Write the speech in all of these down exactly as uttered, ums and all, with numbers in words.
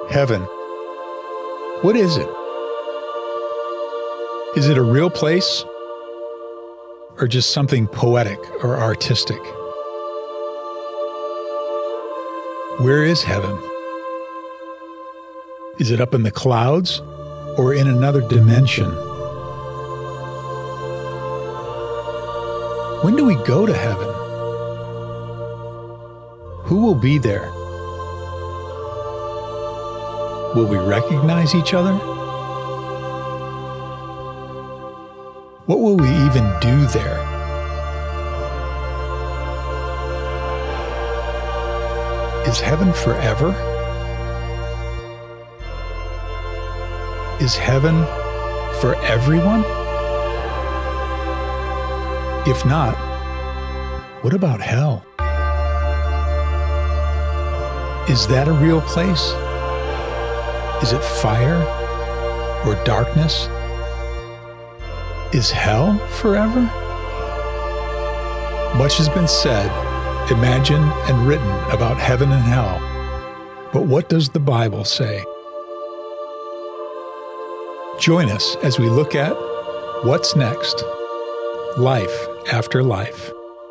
Heaven. What is it? Is it a real place or just something poetic or artistic? Where is heaven? Is it up in the clouds or in another dimension? When do we go to heaven? Who will be there? Will we recognize each other? What will we even do there? Is heaven forever? Is heaven for everyone? If not, what about hell? Is that a real place? Is it fire or darkness? Is hell forever? Much has been said, imagined, and written about heaven and hell. But what does the Bible say? Join us as we look at what's next, life after life.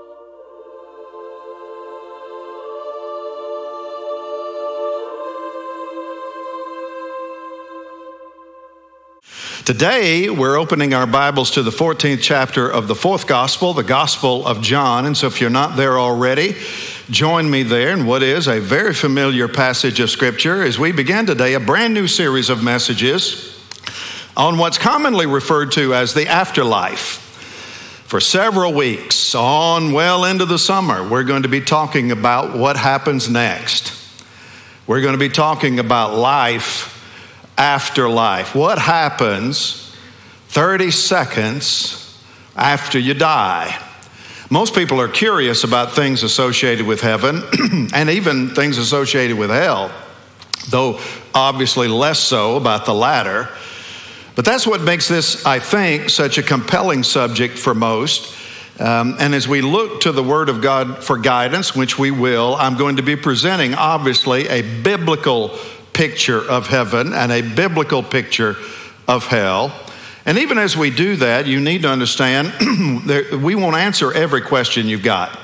Today, we're opening our Bibles to the fourteenth chapter of the fourth gospel, the Gospel of John. And so if you're not there already, join me there in what is a very familiar passage of Scripture as we begin today a brand new series of messages on what's commonly referred to as the afterlife. For several weeks, on well into the summer, we're going to be talking about what happens next. We're going to be talking about life after life. What happens thirty seconds after you die? Most people are curious about things associated with heaven and even things associated with hell, though obviously less so about the latter. But that's what makes this, I think, such a compelling subject for most. Um, and as we look to the Word of God for guidance, which we will, I'm going to be presenting, obviously, a biblical picture of heaven and a biblical picture of hell. And even as we do that, you need to understand that we won't answer every question you've got.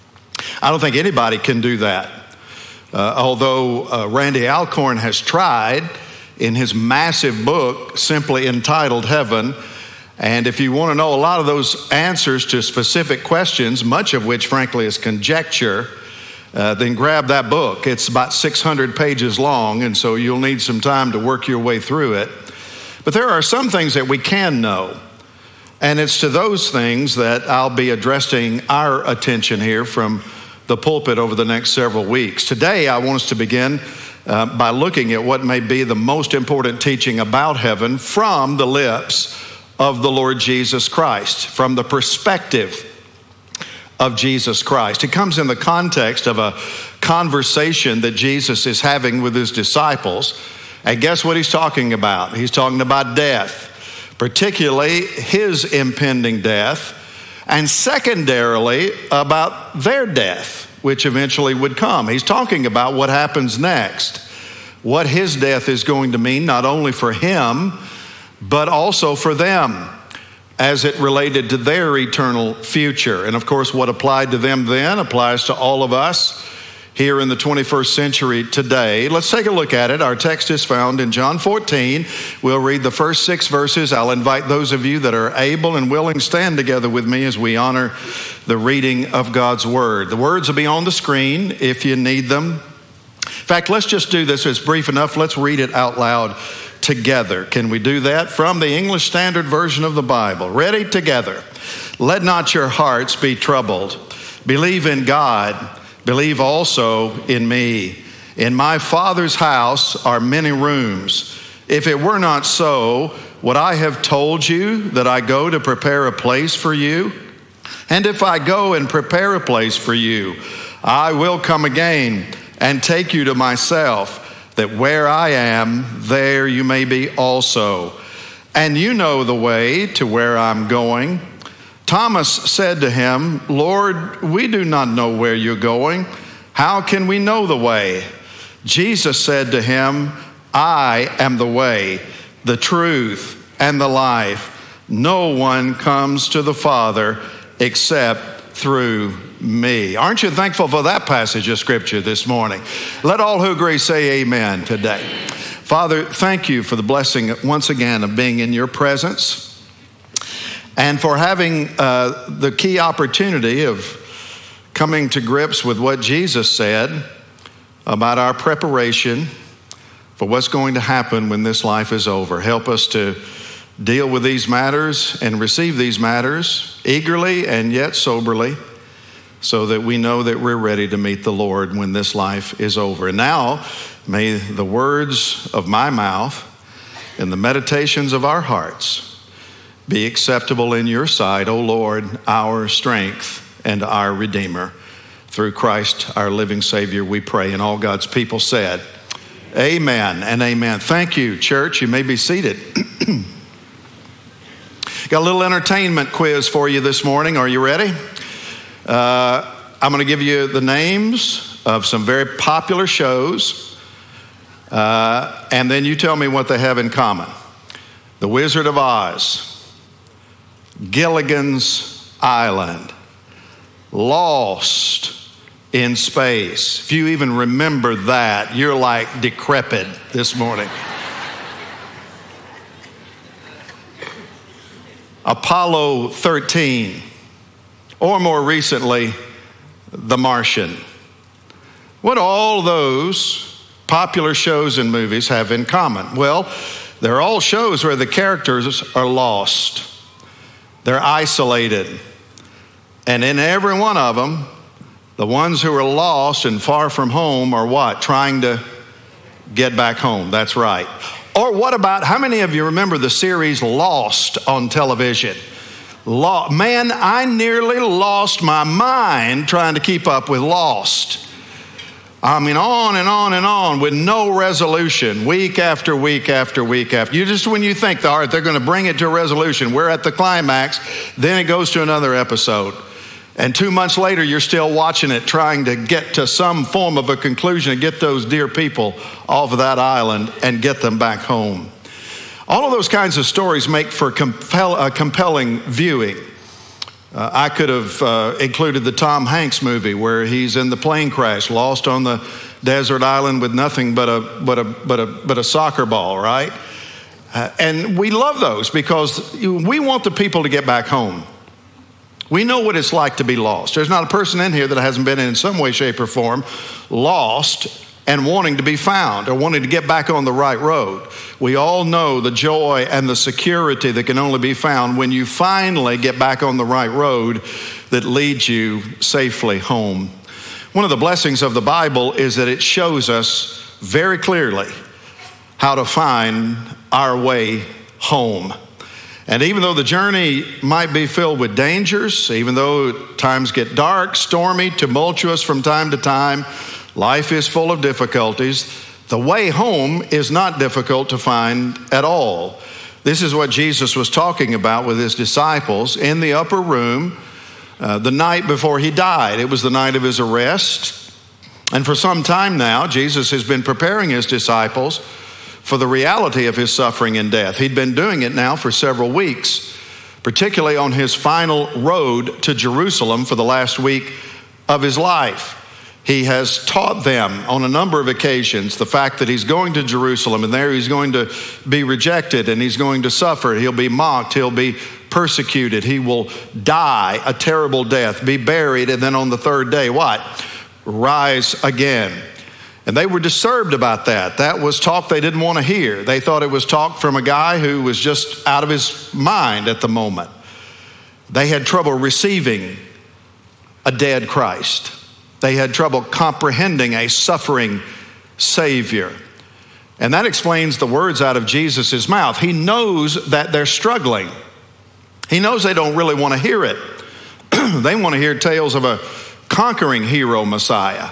I don't think anybody can do that. Uh, although uh, Randy Alcorn has tried in his massive book simply entitled Heaven. And if you want to know a lot of those answers to specific questions, much of which frankly is conjecture, Uh, then grab that book. It's about six hundred pages long, and so you'll need some time to work your way through it. But there are some things that we can know, and it's to those things that I'll be addressing our attention here from the pulpit over the next several weeks. Today, I want us to begin uh, by looking at what may be the most important teaching about heaven from the lips of the Lord Jesus Christ, from the perspective of Jesus Christ. It comes in the context of a conversation that Jesus is having with his disciples. And guess what he's talking about? He's talking about death, particularly his impending death, and secondarily about their death, which eventually would come. He's talking about what happens next, what his death is going to mean, not only for him, but also for them, as it related to their eternal future. And of course, what applied to them then applies to all of us here in the twenty-first century today. Let's take a look at it. Our text is found in John fourteen. We'll read the first six verses. I'll invite those of you that are able and willing, stand together with me as we honor the reading of God's word. The words will be on the screen if you need them. In fact, let's just do this. It's brief enough. Let's read it out loud together. Can we do that? From the English Standard Version of the Bible. Ready? Together. Let not your hearts be troubled. Believe in God. Believe also in me. In my Father's house are many rooms. If it were not so, would I have told you that I go to prepare a place for you? And if I go and prepare a place for you, I will come again and take you to myself, that where I am, there you may be also. And you know the way to where I'm going. Thomas said to him, Lord, we do not know where you're going. How can we know the way? Jesus said to him, I am the way, the truth, and the life. No one comes to the Father except through me. Aren't you thankful for that passage of Scripture this morning? Let all who agree say amen today. Father, thank you for the blessing once again of being in your presence and for having uh, the key opportunity of coming to grips with what Jesus said about our preparation for what's going to happen when this life is over. Help us to deal with these matters and receive these matters eagerly and yet soberly, so that we know that we're ready to meet the Lord when this life is over. And now, may the words of my mouth and the meditations of our hearts be acceptable in your sight, O Lord, our strength and our Redeemer. Through Christ, our living Savior, we pray. And all God's people said, amen and amen. Thank you, church. You may be seated. Got a little entertainment quiz for you this morning. Are you ready? Uh, I'm going to give you the names of some very popular shows, uh, and then you tell me what they have in common. The Wizard of Oz, Gilligan's Island, Lost in Space. If you even remember that, you're like decrepit this morning. Apollo thirteen, or more recently, The Martian. What do all those popular shows and movies have in common? Well, they're all shows where the characters are lost. They're isolated. And in every one of them, the ones who are lost and far from home are what? Trying to get back home. That's right. Or what about, how many of you remember the series Lost on television? Lost. Man, I nearly lost my mind trying to keep up with Lost. I mean, on and on and on with no resolution, week after week after week after. You just, when you think, all right, they're going to bring it to a resolution, we're at the climax, then it goes to another episode. And two months later, you're still watching it, trying to get to some form of a conclusion and get those dear people off of that island and get them back home. All of those kinds of stories make for compel, uh, compelling viewing. Uh, I could have uh, included the Tom Hanks movie where he's in the plane crash, lost on the desert island with nothing but a but a but a but a soccer ball, right? Uh, and we love those because we want the people to get back home. We know what it's like to be lost. There's not a person in here that hasn't been in some way, shape, or form lost and wanting to be found or wanting to get back on the right road. We all know the joy and the security that can only be found when you finally get back on the right road that leads you safely home. One of the blessings of the Bible is that it shows us very clearly how to find our way home. And even though the journey might be filled with dangers, even though times get dark, stormy, tumultuous from time to time, life is full of difficulties, the way home is not difficult to find at all. This is what Jesus was talking about with his disciples in the upper room uh, the night before he died. It was the night of his arrest. And for some time now, Jesus has been preparing his disciples for the reality of his suffering and death. He'd been doing it now for several weeks, particularly on his final road to Jerusalem for the last week of his life. He has taught them on a number of occasions the fact that he's going to Jerusalem and there he's going to be rejected and he's going to suffer. He'll be mocked. He'll be persecuted. He will die a terrible death, be buried, and then on the third day, what? Rise again. And they were disturbed about that. That was talk they didn't want to hear. They thought it was talk from a guy who was just out of his mind at the moment. They had trouble receiving a dead Christ. They had trouble comprehending a suffering Savior. And that explains the words out of Jesus' mouth. He knows that they're struggling. He knows they don't really want to hear it. They want to hear tales of a conquering hero Messiah.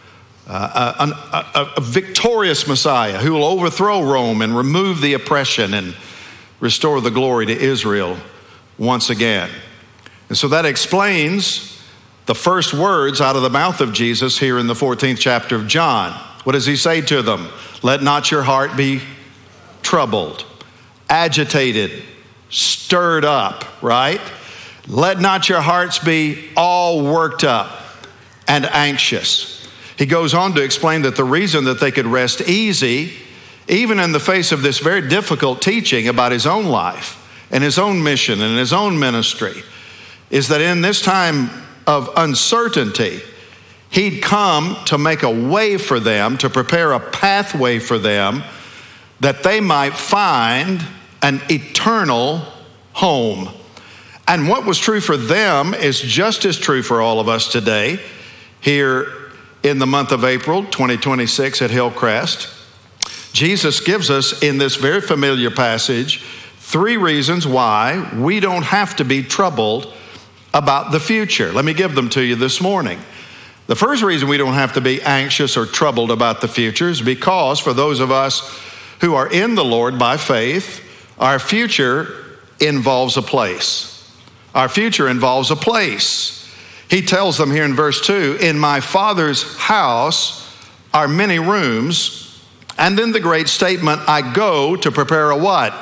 Uh, a, a, a victorious Messiah who will overthrow Rome and remove the oppression and restore the glory to Israel once again. And so that explains the first words out of the mouth of Jesus here in the fourteenth chapter of John. What does he say to them? Let not your heart be troubled, agitated, stirred up, right? Let not your hearts be all worked up and anxious. He goes on to explain that the reason that they could rest easy, even in the face of this very difficult teaching about his own life and his own mission and his own ministry, is that in this time of uncertainty, he'd come to make a way for them, to prepare a pathway for them, that they might find an eternal home. And what was true for them is just as true for all of us today, here in the month of April twenty twenty-six at Hillcrest. Jesus gives us in this very familiar passage three reasons why we don't have to be troubled about the future. Let me give them to you this morning. The first reason we don't have to be anxious or troubled about the future is because for those of us who are in the Lord by faith, our future involves a place. Our future involves a place. He tells them here in verse two, in my Father's house are many rooms. And then the great statement, I go to prepare a what?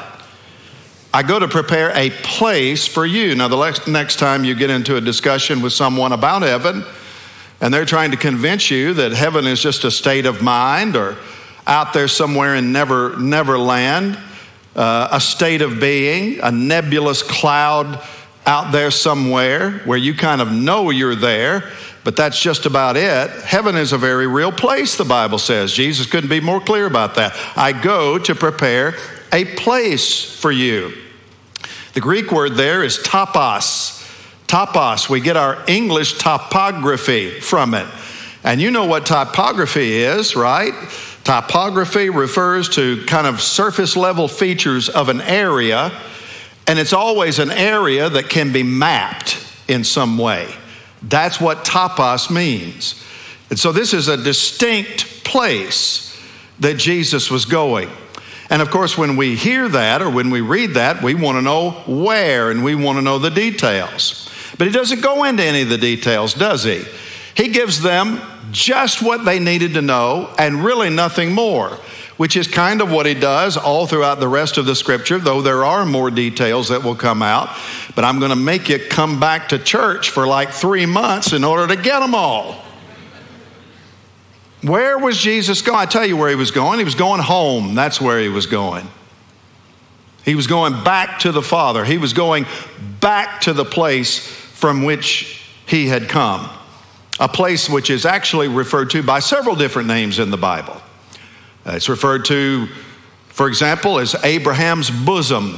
I go to prepare a place for you. Now, the next time you get into a discussion with someone about heaven, and they're trying to convince you that heaven is just a state of mind or out there somewhere in never, Neverland, uh, a state of being, a nebulous cloud out there somewhere where you kind of know you're there, but that's just about it. Heaven is a very real place, the Bible says. Jesus couldn't be more clear about that. I go to prepare a place for you. The Greek word there is topos. Topos, we get our English topography from it. And you know what topography is, right? Topography refers to kind of surface level features of an area, and it's always an area that can be mapped in some way. That's what topos means. And so this is a distinct place that Jesus was going. And of course, when we hear that or when we read that, we want to know where and we want to know the details. But he doesn't go into any of the details, does he? He gives them just what they needed to know and really nothing more, which is kind of what he does all throughout the rest of the scripture, though there are more details that will come out. But I'm going to make you come back to church for like three months in order to get them all. Where was Jesus going? I tell you where he was going. He was going home. That's where he was going. He was going back to the Father. He was going back to the place from which he had come. A place which is actually referred to by several different names in the Bible. Uh, it's referred to, for example, as Abraham's bosom.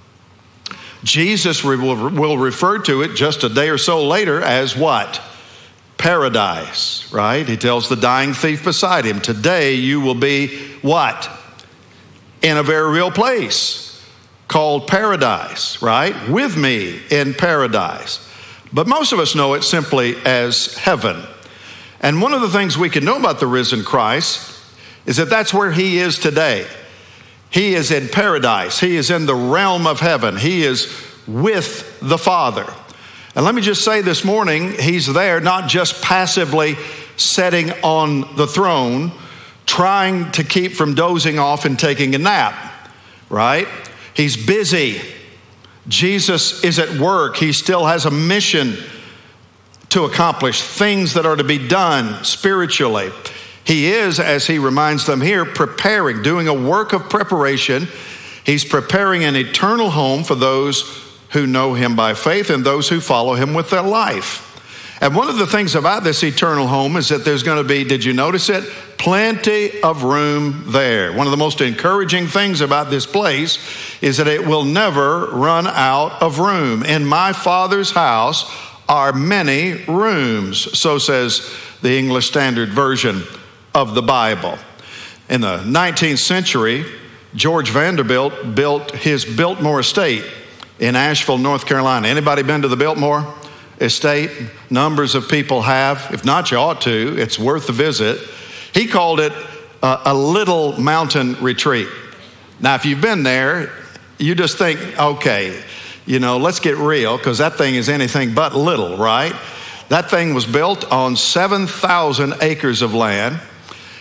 Jesus re- will, will refer to it just a day or so later as what? Paradise, right? He tells the dying thief beside him, today you will be what? In a very real place called paradise, right? With me in paradise. But most of us know it simply as heaven. And one of the things we can know about the risen Christ is that that's where he is today. He is in paradise. He is in the realm of heaven. He is with the Father. And let me just say this morning, he's there not just passively sitting on the throne, trying to keep from dozing off and taking a nap, right? He's busy. Jesus is at work. He still has a mission to accomplish, things that are to be done spiritually. He is, as he reminds them here, preparing, doing a work of preparation. He's preparing an eternal home for those who know him by faith and those who follow him with their life. And one of the things about this eternal home is that there's going to be, did you notice it? Plenty of room there. One of the most encouraging things about this place is that it will never run out of room. In my Father's house are many rooms, so says the English Standard Version of the Bible. In the nineteenth century, George Vanderbilt built his Biltmore Estate in Asheville, North Carolina. Anybody been to the Biltmore Estate? Numbers of people have. If not, you ought to. It's worth the visit. He called it a, a little mountain retreat. Now, if you've been there, you just think, okay, you know, let's get real, because that thing is anything but little, right? That thing was built on seven thousand acres of land.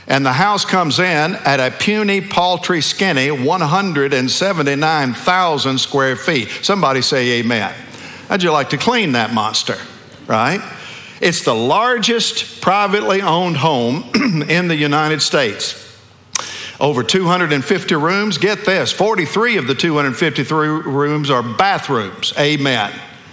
And the house comes in at a puny, paltry, skinny one hundred seventy-nine thousand square feet. Somebody say amen. How'd you like to clean that monster, right? It's the largest privately owned home in the United States. Over two hundred fifty rooms. Get this, forty-three of the two hundred fifty-three rooms are bathrooms. Amen.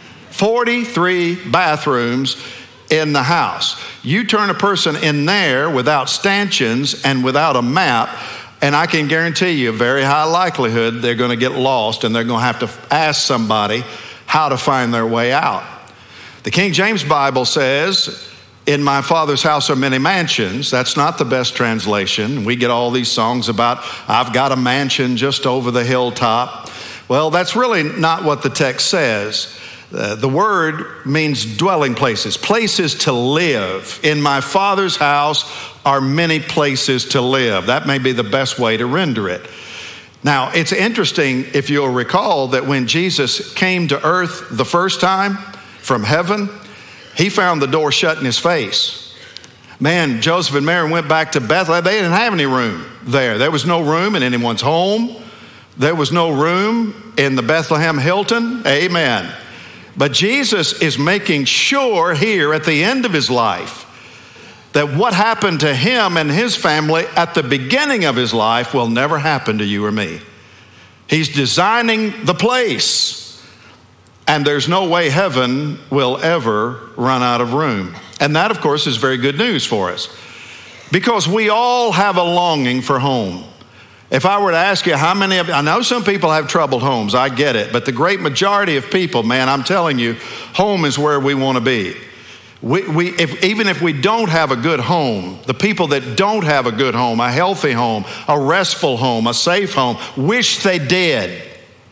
forty-three bathrooms in the house. You turn a person in there without stanchions and without a map, and I can guarantee you a very high likelihood they're going to get lost and they're going to have to ask somebody how to find their way out. The King James Bible says, in my Father's house are many mansions. That's not the best translation. We get all these songs about, I've got a mansion just over the hilltop. Well, that's really not what the text says. Uh, the word means dwelling places, places to live. In my Father's house are many places to live. That may be the best way to render it. Now, it's interesting, if you'll recall, that when Jesus came to earth the first time from heaven, he found the door shut in his face. Man, Joseph and Mary went back to Bethlehem. They didn't have any room there. There was no room in anyone's home. There was no room in the Bethlehem Hilton. Amen. But Jesus is making sure here at the end of his life that what happened to him and his family at the beginning of his life will never happen to you or me. He's designing the place, and there's no way heaven will ever run out of room. And that, of course, is very good news for us, because we all have a longing for home. If I were to ask you how many of you, I know some people have troubled homes, I get it, but the great majority of people, man, I'm telling you, home is where we want to be. We, we, if, even if we don't have a good home, the people that don't have a good home, a healthy home, a restful home, a safe home, wish they did.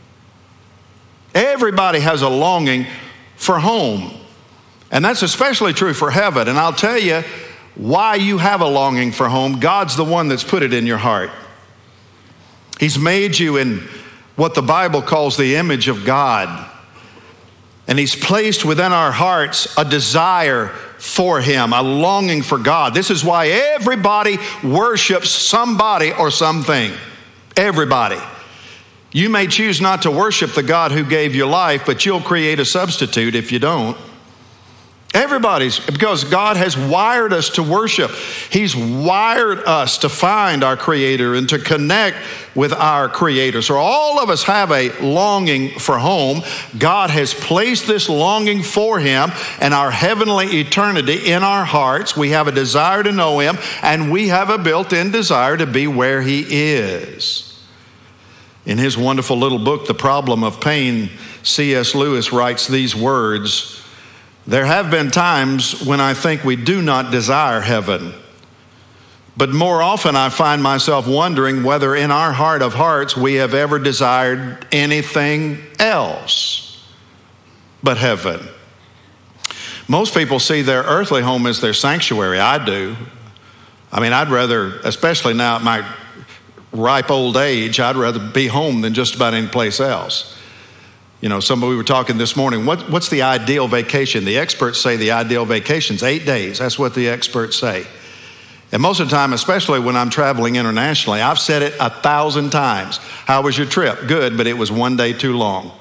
Everybody has a longing for home. And that's especially true for heaven. And I'll tell you why you have a longing for home. God's the one that's put it in your heart. He's made you in what the Bible calls the image of God. And he's placed within our hearts a desire for him, a longing for God. This is why everybody worships somebody or something. Everybody. You may choose not to worship the God who gave you life, but you'll create a substitute if you don't. Everybody's, because God has wired us to worship. He's wired us to find our Creator and to connect with our Creator. So all of us have a longing for home. God has placed this longing for him and our heavenly eternity in our hearts. We have a desire to know him, and we have a built-in desire to be where he is. In his wonderful little book, The Problem of Pain, C S Lewis writes these words: there have been times when I think we do not desire heaven, but more often I find myself wondering whether in our heart of hearts we have ever desired anything else but heaven. Most people see their earthly home as their sanctuary. I do. I mean, I'd rather, especially now at my ripe old age, I'd rather be home than just about any place else. You know, somebody, we were talking this morning, what, what's the ideal vacation? The experts say the ideal vacation is eight days. That's what the experts say. And most of the time, especially when I'm traveling internationally, I've said it a thousand times. How was your trip? Good, but it was one day too long.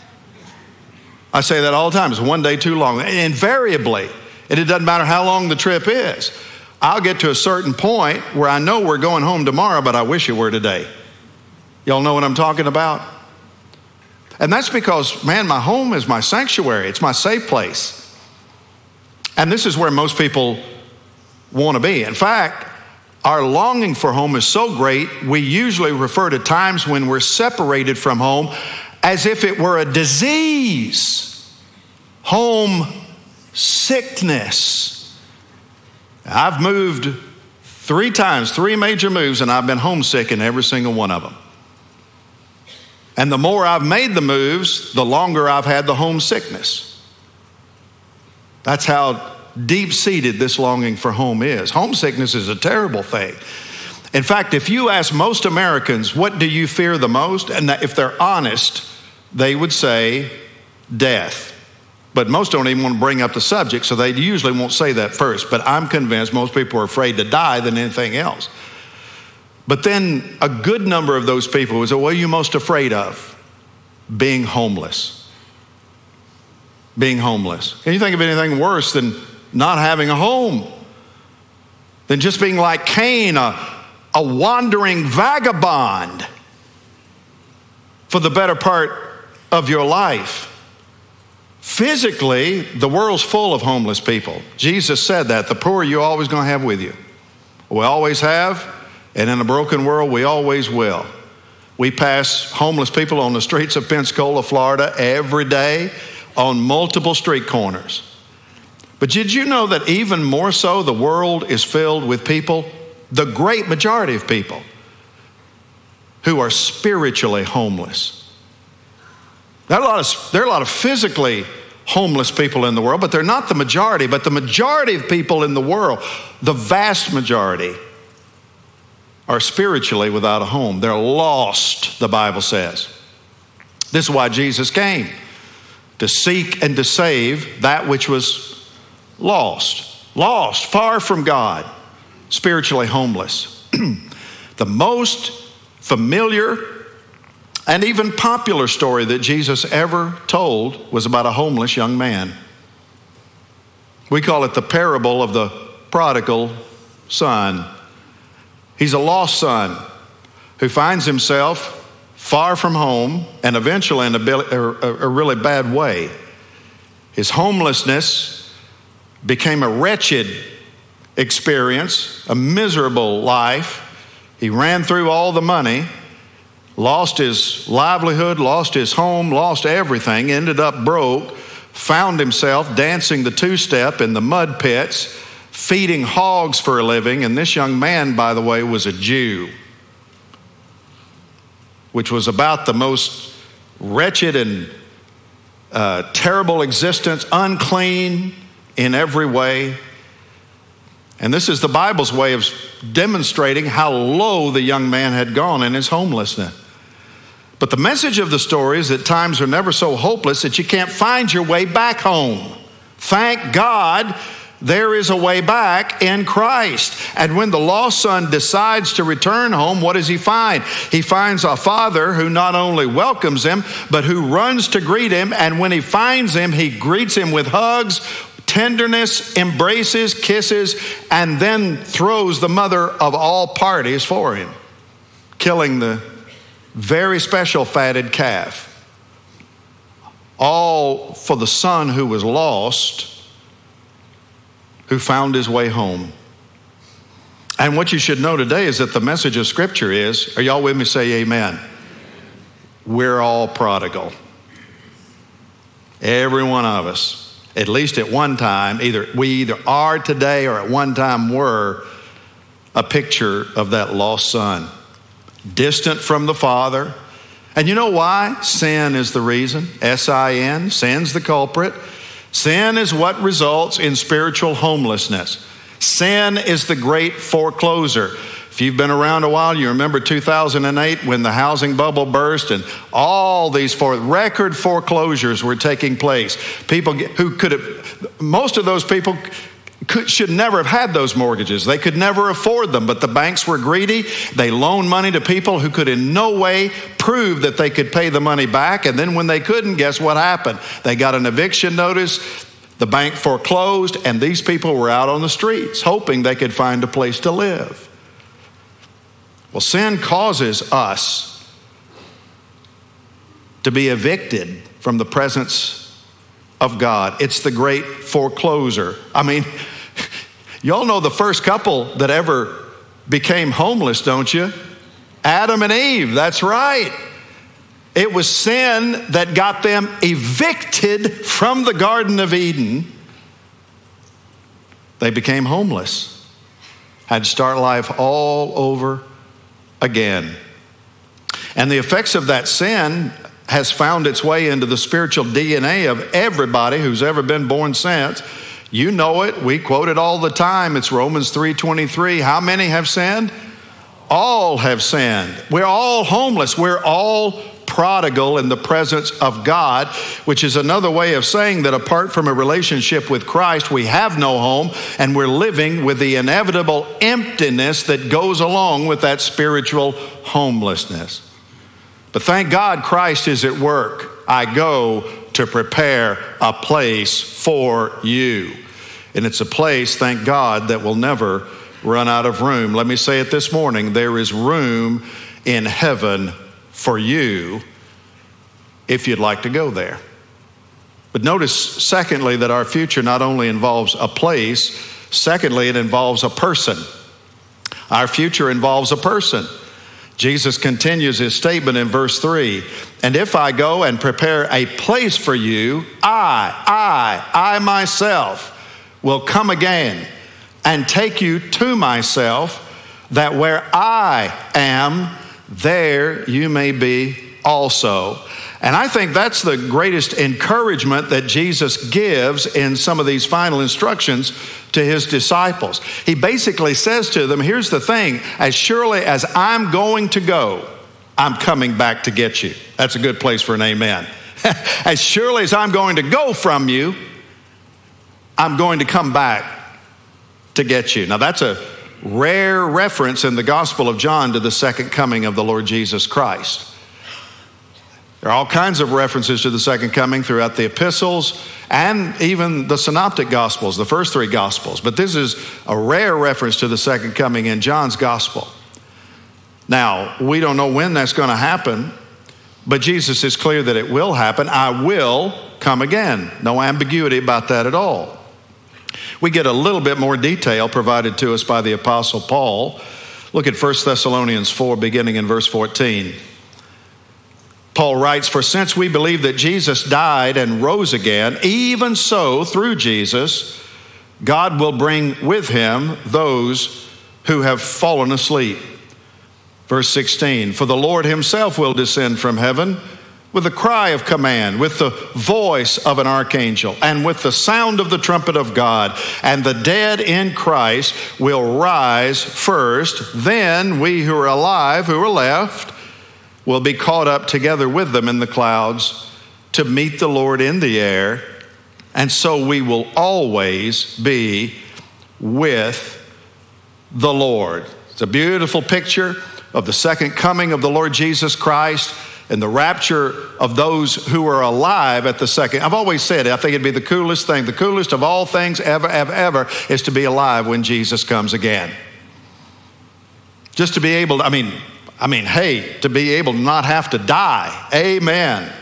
I say that all the time. It's one day too long. And invariably, and it doesn't matter how long the trip is, I'll get to a certain point where I know we're going home tomorrow, but I wish it were today. Y'all know what I'm talking about? And that's because, man, my home is my sanctuary. It's my safe place. And this is where most people want to be. In fact, our longing for home is so great, we usually refer to times when we're separated from home as if it were a disease. Home sickness. I've moved three times, three major moves, and I've been homesick in every single one of them. And the more I've made the moves, the longer I've had the homesickness. That's how deep-seated this longing for home is. Homesickness is a terrible thing. In fact, if you ask most Americans, what do you fear the most? And if they're honest, they would say death. But most don't even want to bring up the subject, so they usually won't say that first. But I'm convinced most people are afraid to die than anything else. But then a good number of those people will say, what are you most afraid of? Being homeless. Being homeless. Can you think of anything worse than not having a home? Than just being like Cain, a, a wandering vagabond for the better part of your life. Physically, the world's full of homeless people. Jesus said that. The poor you're always going to have with you. We always have, and in a broken world, we always will. We pass homeless people on the streets of Pensacola, Florida every day on multiple street corners. But did you know that even more so, the world is filled with people, the great majority of people, who are spiritually homeless? There are a lot of, there are a lot of physically homeless people in the world, but they're not the majority. But the majority of people in the world, the vast majority, are spiritually without a home. They're lost, the Bible says. This is why Jesus came, to seek and to save that which was lost. Lost, far from God, spiritually homeless. The most familiar and even popular story that Jesus ever told was about a homeless young man. We call it the parable of the prodigal son. He's a lost son who finds himself far from home and eventually in a, a, a really bad way. His homelessness became a wretched experience, a miserable life. He ran through all the money, lost his livelihood, lost his home, lost everything, ended up broke, found himself dancing the two-step in the mud pits, feeding hogs for a living. And this young man, by the way, was a Jew, which was about the most wretched and uh, terrible existence, unclean in every way. And this is the Bible's way of demonstrating how low the young man had gone in his homelessness. But the message of the story is that times are never so hopeless that you can't find your way back home. Thank God there is a way back in Christ. And when the lost son decides to return home, what does he find? He finds a father who not only welcomes him, but who runs to greet him. And when he finds him, he greets him with hugs, tenderness, embraces, kisses, and then throws the mother of all parties for him, killing the very special fatted calf. All for the son who was lost, who found his way home. And what you should know today is that the message of Scripture is, are y'all with me? Say amen. We're all prodigal. Every one of us, at least at one time, either we either are today or at one time were a picture of that lost son, distant from the Father. And you know why? Sin is the reason. S I N, sin's the culprit. Sin is what results in spiritual homelessness. Sin is the great forecloser. If you've been around a while, you remember two thousand eight when the housing bubble burst and all these for record foreclosures were taking place. People who could have, most of those people could, should never have had those mortgages. They could never afford them, but the banks were greedy. They loaned money to people who could in no way prove that they could pay the money back. And then when they couldn't, guess what happened? They got an eviction notice. The bank foreclosed, and these people were out on the streets hoping they could find a place to live. Well, sin causes us to be evicted from the presence of God. It's the great forecloser. I mean, y'all know the first couple that ever became homeless, don't you? Adam and Eve, that's right. It was sin that got them evicted from the Garden of Eden. They became homeless, had to start life all over again. And the effects of that sin has found its way into the spiritual D N A of everybody who's ever been born since. You know it. We quote it all the time. It's Romans three twenty-three. How many have sinned? All have sinned. We're all homeless. We're all prodigal in the presence of God, which is another way of saying that apart from a relationship with Christ, we have no home, and we're living with the inevitable emptiness that goes along with that spiritual homelessness. But thank God Christ is at work. I go to prepare a place for you. And it's a place, thank God, that will never run out of room. Let me say it this morning. There is room in heaven for you if you'd like to go there. But notice, secondly, that our future not only involves a place, secondly, it involves a person. Our future involves a person. Jesus continues his statement in verse three. And if I go and prepare a place for you, I, I, I myself will come again and take you to myself, that where I am, there you may be also. And I think that's the greatest encouragement that Jesus gives in some of these final instructions to his disciples. He basically says to them, here's the thing, as surely as I'm going to go, I'm coming back to get you. That's a good place for an amen. As surely as I'm going to go from you, I'm going to come back to get you. Now that's a rare reference in the Gospel of John to the second coming of the Lord Jesus Christ. There are all kinds of references to the second coming throughout the epistles and even the synoptic gospels, the first three gospels. But this is a rare reference to the second coming in John's gospel. Now, we don't know when that's going to happen, but Jesus is clear that it will happen. I will come again. No ambiguity about that at all. We get a little bit more detail provided to us by the Apostle Paul. Look at First Thessalonians four, beginning in verse fourteen. Paul writes, for since we believe that Jesus died and rose again, even so through Jesus, God will bring with him those who have fallen asleep. Verse sixteen, for the Lord himself will descend from heaven with a cry of command, with the voice of an archangel, and with the sound of the trumpet of God, and the dead in Christ will rise first. Then we who are alive, who are left, will be caught up together with them in the clouds to meet the Lord in the air. And so we will always be with the Lord. It's a beautiful picture of the second coming of the Lord Jesus Christ and the rapture of those who are alive at the second. I've always said it, I think it'd be the coolest thing. The coolest of all things ever, ever, ever is to be alive when Jesus comes again. Just to be able to, I mean, I mean, hey, to be able to not have to die. Amen.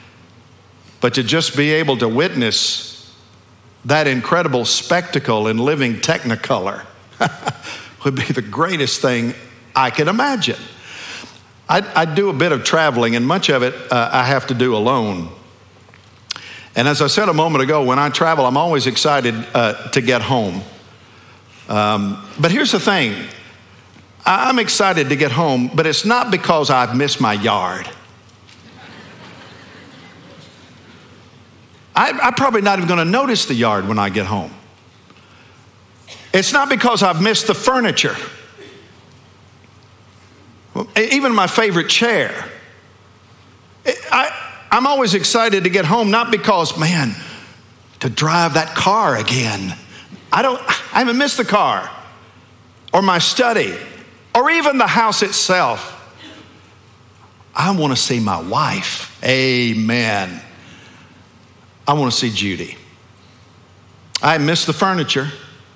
But to just be able to witness that incredible spectacle in living technicolor would be the greatest thing I can imagine. I, I do a bit of traveling, and much of it uh, I have to do alone. And as I said a moment ago, when I travel, I'm always excited uh, to get home. Um, but here's the thing. I'm excited to get home, but it's not because I've missed my yard. I, I'm probably not even going to notice the yard when I get home. It's not because I've missed the furniture. Even my favorite chair. I, I'm always excited to get home, not because, man, to drive that car again. I don't, I haven't missed the car or my study or even the house itself. I want to see my wife. Amen. I want to see Judy. I miss the furniture.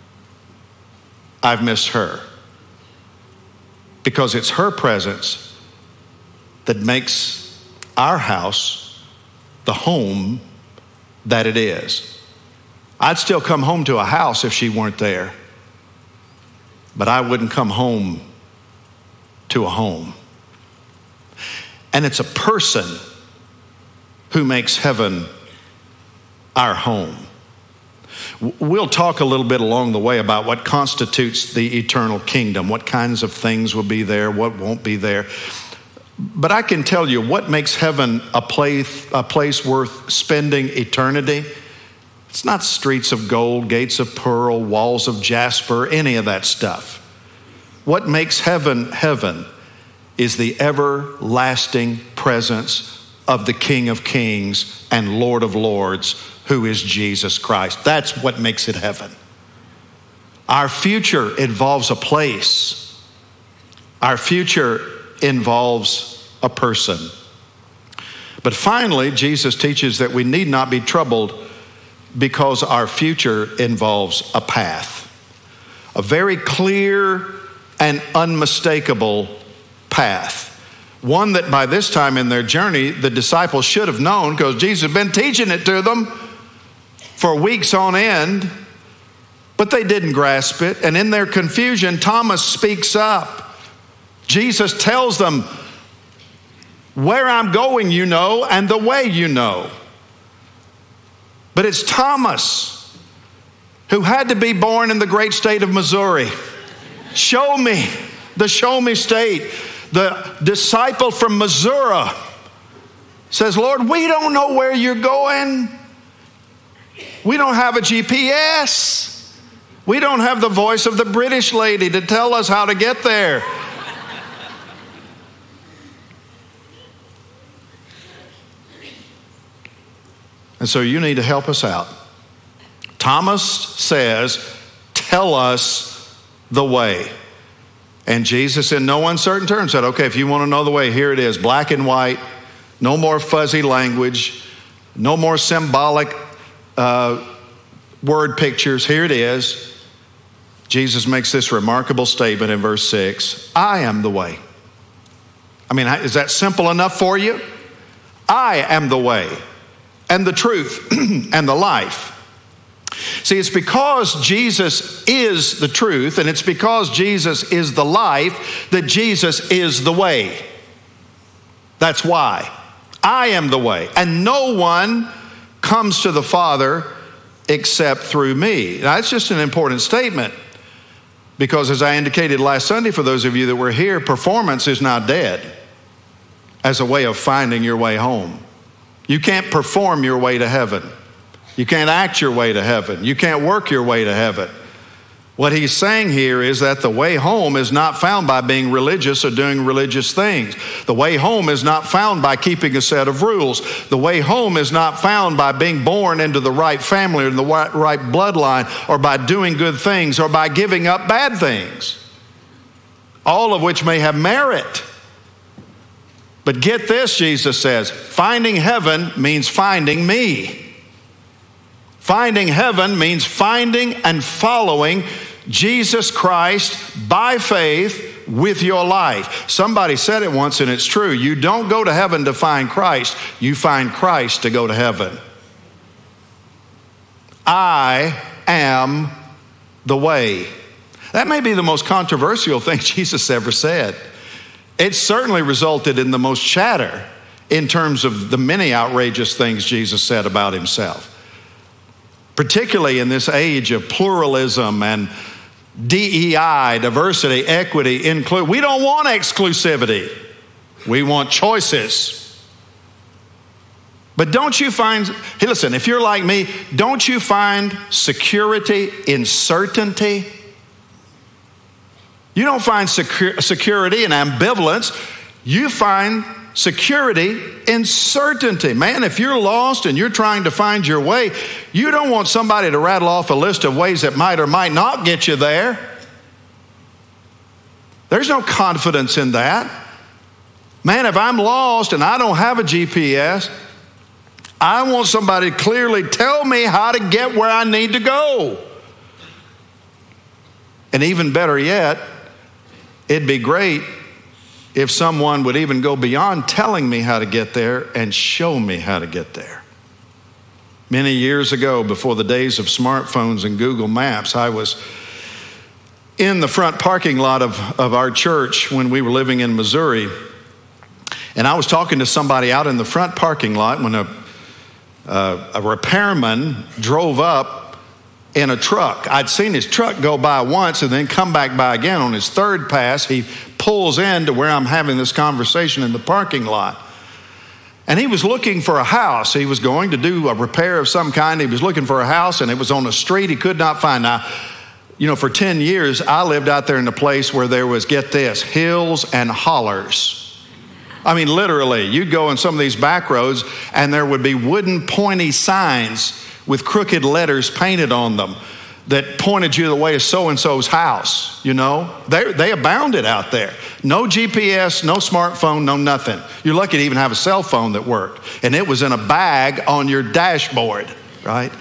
I've missed her. Because it's her presence that makes our house the home that it is. I'd still come home to a house if she weren't there, but I wouldn't come home to a home. And it's a person who makes heaven our home. We'll talk a little bit along the way about what constitutes the eternal kingdom, what kinds of things will be there, what won't be there. But I can tell you what makes heaven a place, a place worth spending eternity. It's not streets of gold, gates of pearl, walls of jasper, any of that stuff. What makes heaven heaven is the everlasting presence of the King of Kings and Lord of Lords, who is Jesus Christ. That's what makes it heaven. Our future involves a place. Our future involves a person. But finally, Jesus teaches that we need not be troubled because our future involves a path. A very clear and unmistakable path. One that by this time in their journey, the disciples should have known, because Jesus had been teaching it to them for weeks on end, but they didn't grasp it. And in their confusion, Thomas speaks up. Jesus tells them, where I'm going, you know, and the way you know. But it's Thomas who had to be born in the great state of Missouri. Show me, the show me state. The disciple from Missouri says, Lord, we don't know where you're going. We don't have a G P S. We don't have the voice of the British lady to tell us how to get there. And so you need to help us out. Thomas says, tell us the way. And Jesus, in no uncertain terms, said, okay, if you want to know the way, here it is, black and white, no more fuzzy language, no more symbolic uh, word pictures. Here it is. Jesus makes this remarkable statement in verse six. I am the way. I mean, is that simple enough for you? I am the way and the truth and the life. See, it's because Jesus is the truth and it's because Jesus is the life that Jesus is the way. That's why. I am the way, and no one comes to the Father except through me. Now, that's just an important statement, because as I indicated last Sunday, for those of you that were here, performance is not dead as a way of finding your way home. You can't perform your way to heaven. You can't act your way to heaven. You can't work your way to heaven. What he's saying here is that the way home is not found by being religious or doing religious things. The way home is not found by keeping a set of rules. The way home is not found by being born into the right family or in the right bloodline, or by doing good things, or by giving up bad things, all of which may have merit. But get this, Jesus says, finding heaven means finding me. Finding heaven means finding and following Jesus Christ by faith with your life. Somebody said it once, and it's true. You don't go to heaven to find Christ. You find Christ to go to heaven. I am the way. That may be the most controversial thing Jesus ever said. It certainly resulted in the most chatter in terms of the many outrageous things Jesus said about himself. Particularly in this age of pluralism and D E I, diversity, equity, include. We don't want exclusivity. We want choices. But don't you find, hey, listen, if you're like me, don't you find security in certainty? You don't find secur- security in ambivalence. You find security in certainty. Man, if you're lost and you're trying to find your way, you don't want somebody to rattle off a list of ways that might or might not get you there. There's no confidence in that. Man, if I'm lost and I don't have a G P S, I want somebody to clearly tell me how to get where I need to go. And even better yet, it'd be great if someone would even go beyond telling me how to get there and show me how to get there. Many years ago, before the days of smartphones and Google Maps, I was in the front parking lot of, of our church when we were living in Missouri. And I was talking to somebody out in the front parking lot when a, uh, a repairman drove up in a truck. I'd seen his truck go by once and then come back by again. On his third pass, he pulls in to where I'm having this conversation in the parking lot. And he was looking for a house. He was going to do a repair of some kind. He was looking for a house, and it was on a street he could not find. Now, You know, for ten years, I lived out there in a place where there was, get this, hills and hollers. I mean, literally, you'd go in some of these back roads and there would be wooden pointy signs with crooked letters painted on them that pointed you the way of so-and-so's house, you know. They, they abounded out there. No G P S, no smartphone, no nothing. You're lucky to even have a cell phone that worked. And it was in a bag on your dashboard, right?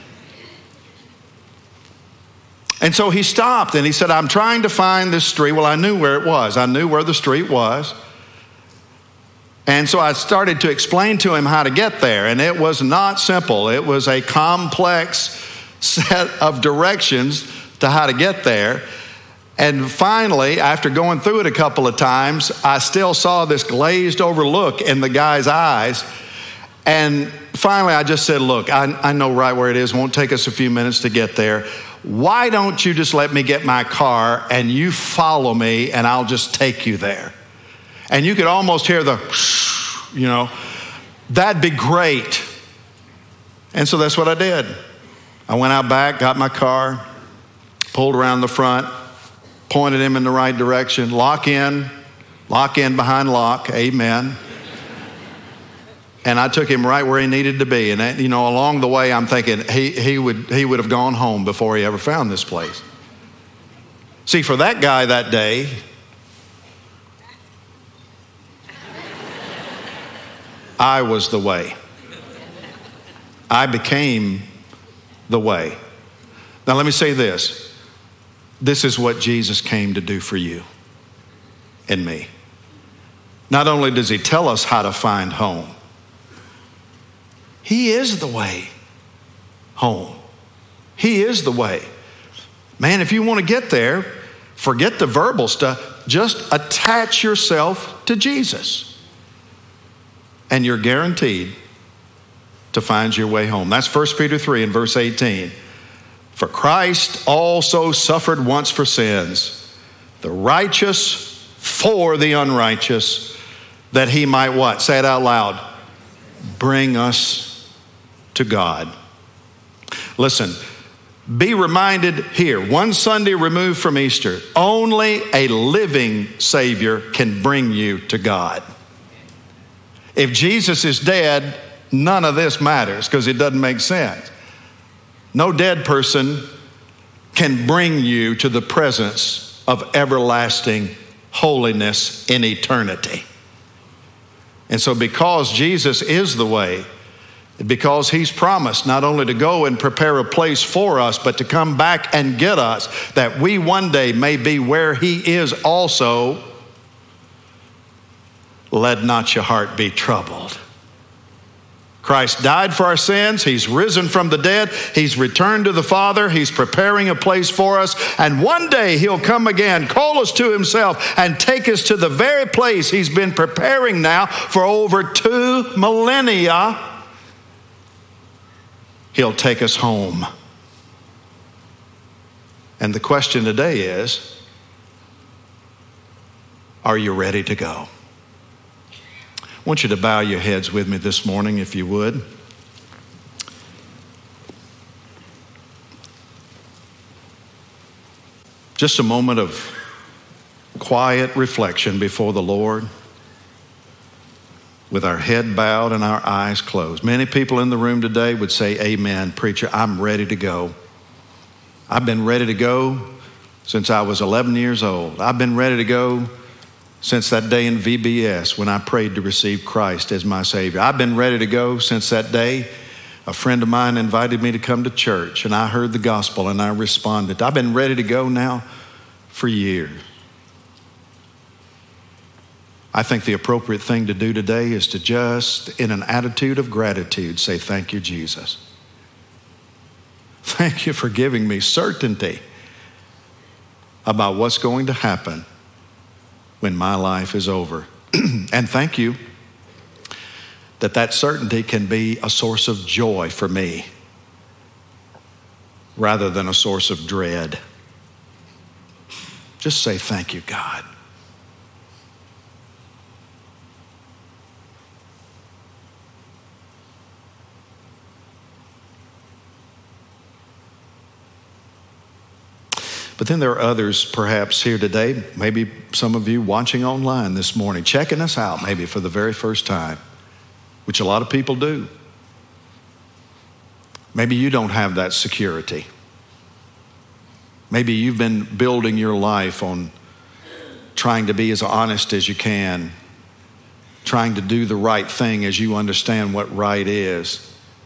And so he stopped and he said, I'm trying to find this street. Well, I knew where it was. I knew where the street was. And so I started to explain to him how to get there. And it was not simple. It was a complex set of directions to how to get there. And finally, after going through it a couple of times, I still saw this glazed over look in the guy's eyes. And finally, I just said, look, I, I know right where it is. It won't take us a few minutes to get there. Why don't you just let me get my car and you follow me and I'll just take you there? And you could almost hear the, you know, that'd be great. And so that's what I did. I went out back, got my car, pulled around the front, pointed him in the right direction. Lock in, lock in behind lock, amen. And I took him right where he needed to be. And, you know, along the way, I'm thinking he, he would he would have gone home before he ever found this place. See, for that guy that day, I was the way. I became the way. Now, let me say this. This is what Jesus came to do for you and me. Not only does he tell us how to find home, he is the way home. He is the way. Man, if you want to get there, forget the verbal stuff. Just attach yourself to Jesus. And you're guaranteed to find your way home. That's First Peter three and verse eighteen. For Christ also suffered once for sins, the righteous for the unrighteous, that he might what? Say it out loud. Bring us to God. Listen, be reminded here, one Sunday removed from Easter, only a living Savior can bring you to God. If Jesus is dead, none of this matters because it doesn't make sense. No dead person can bring you to the presence of everlasting holiness in eternity. And so because Jesus is the way, because he's promised not only to go and prepare a place for us, but to come back and get us, that we one day may be where he is also, let not your heart be troubled. Christ died for our sins. He's risen from the dead. He's returned to the Father. He's preparing a place for us. And one day he'll come again, call us to himself, and take us to the very place he's been preparing now for over two millennia. He'll take us home. And the question today is, are you ready to go? I want you to bow your heads with me this morning, if you would. Just a moment of quiet reflection before the Lord, with our head bowed and our eyes closed. Many people in the room today would say, amen, preacher, I'm ready to go. I've been ready to go since I was eleven years old. I've been ready to go since that day in V B S when I prayed to receive Christ as my Savior. I've been ready to go since that day a friend of mine invited me to come to church and I heard the gospel and I responded. I've been ready to go now for years. I think the appropriate thing to do today is to just, in an attitude of gratitude, say, thank you, Jesus. Thank you for giving me certainty about what's going to happen when my life is over. And thank you that that certainty can be a source of joy for me rather than a source of dread. Just say, thank you, God. But then there are others perhaps here today, maybe some of you watching online this morning, checking us out maybe for the very first time, which a lot of people do. Maybe you don't have that security. Maybe you've been building your life on trying to be as honest as you can, trying to do the right thing as you understand what right is.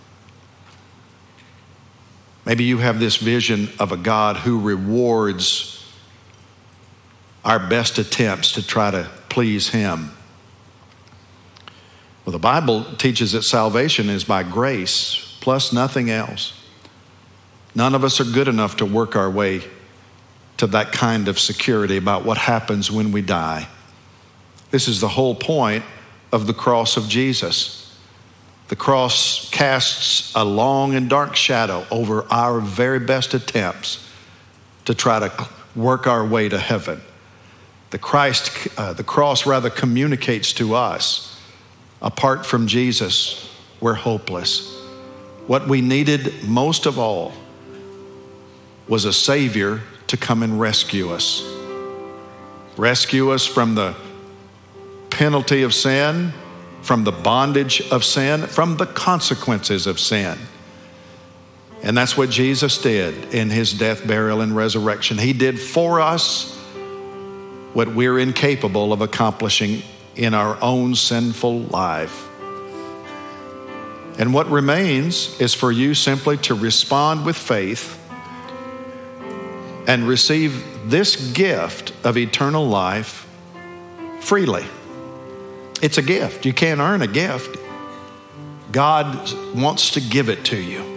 Maybe you have this vision of a God who rewards our best attempts to try to please Him. Well, the Bible teaches that salvation is by grace plus nothing else. None of us are good enough to work our way to that kind of security about what happens when we die. This is the whole point of the cross of Jesus. The cross casts a long and dark shadow over our very best attempts to try to work our way to heaven. The Christ, uh, the cross rather communicates to us, apart from Jesus, we're hopeless. What we needed most of all was a Savior to come and rescue us. Rescue us from the penalty of sin, from the bondage of sin, from the consequences of sin. And that's what Jesus did in His death, burial, and resurrection. He did for us what we're incapable of accomplishing in our own sinful life. And what remains is for you simply to respond with faith and receive this gift of eternal life freely. It's a gift. You can't earn a gift. God wants to give it to you.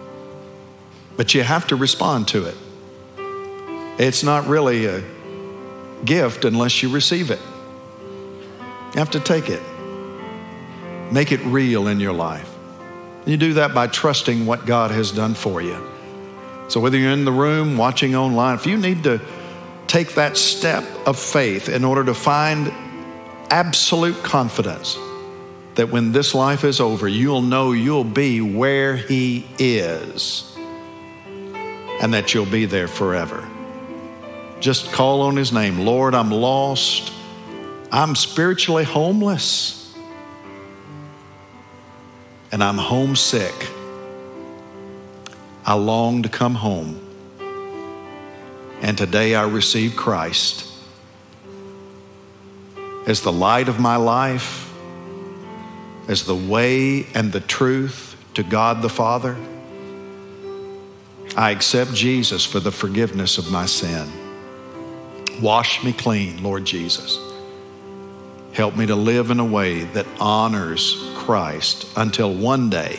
But you have to respond to it. It's not really a gift unless you receive it. You have to take it. Make it real in your life. You do that by trusting what God has done for you. So whether you're in the room, watching online, if you need to take that step of faith in order to find absolute confidence that when this life is over, you'll know you'll be where He is and that you'll be there forever. Just call on His name. Lord, I'm lost. I'm spiritually homeless. And I'm homesick. I long to come home. And today I receive Christ as the light of my life, as the way and the truth to God the Father. I accept Jesus for the forgiveness of my sin. Wash me clean, Lord Jesus. Help me to live in a way that honors Christ until one day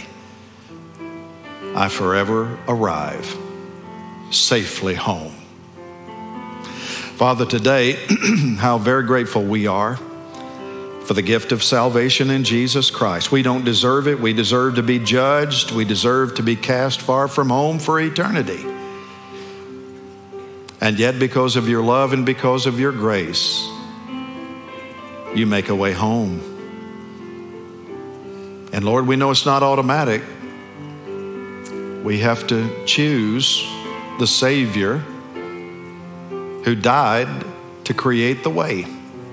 I forever arrive safely home. Father, today, how very grateful we are for the gift of salvation in Jesus Christ. We don't deserve it. We deserve to be judged. We deserve to be cast far from home for eternity. And yet, because of your love and because of your grace, you make a way home. And Lord, we know it's not automatic. We have to choose the Savior who died to create the way.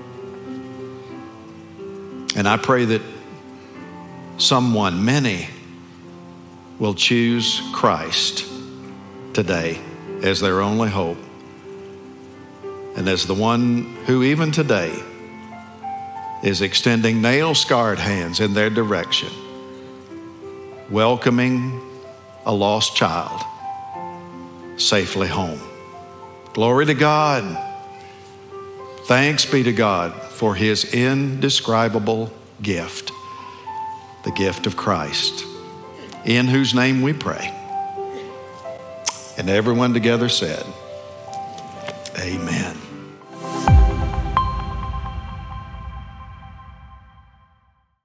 And I pray that someone, many, will choose Christ today as their only hope and as the one who even today is extending nail-scarred hands in their direction, welcoming a lost child safely home. Glory to God. Thanks be to God for His indescribable gift, the gift of Christ, in whose name we pray. And everyone together said, amen.